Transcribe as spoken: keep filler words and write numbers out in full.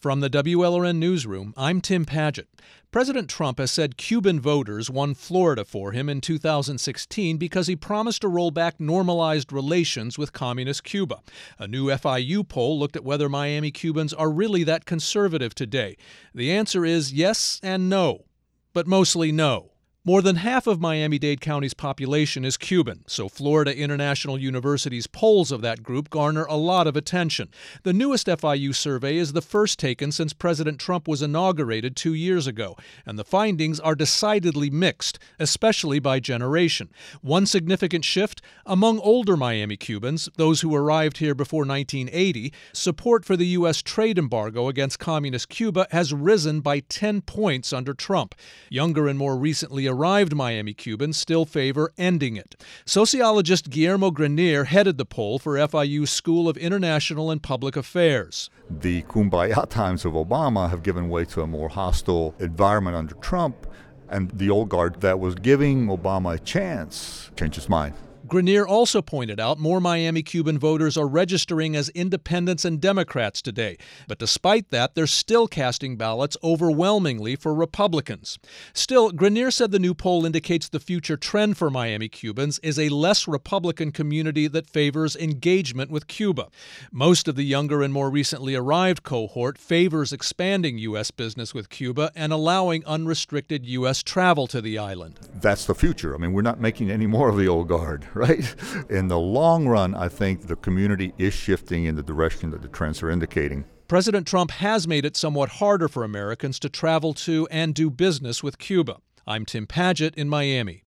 From the W L R N Newsroom, I'm Tim Padgett. President Trump has said Cuban voters won Florida for him in two thousand sixteen because he promised to roll back normalized relations with communist Cuba. A new F I U poll looked at whether Miami Cubans are really that conservative today. The answer is yes and no, but mostly no. More than half of Miami-Dade County's population is Cuban, so Florida International University's polls of that group garner a lot of attention. The newest F I U survey is the first taken since President Trump was inaugurated two years ago, and the findings are decidedly mixed, especially by generation. One significant shift: among older Miami Cubans, those who arrived here before nineteen eighty, support for the U S trade embargo against communist Cuba has risen by ten points under Trump. Younger and more recently arrived Miami Cubans still favor ending it. Sociologist Guillermo Grenier headed the poll for F I U's School of International and Public Affairs. The kumbaya times of Obama have given way to a more hostile environment under Trump, and the old guard that was giving Obama a chance changed his mind. Grenier also pointed out more Miami Cuban voters are registering as independents and Democrats today. But despite that, they're still casting ballots overwhelmingly for Republicans. Still, Grenier said the new poll indicates the future trend for Miami Cubans is a less Republican community that favors engagement with Cuba. Most of the younger and more recently arrived cohort favors expanding U S business with Cuba and allowing unrestricted U S travel to the island. That's the future. I mean, we're not making any more of the old guard. Right? In the long run, I think the community is shifting in the direction that the trends are indicating. President Trump has made it somewhat harder for Americans to travel to and do business with Cuba. I'm Tim Padgett in Miami.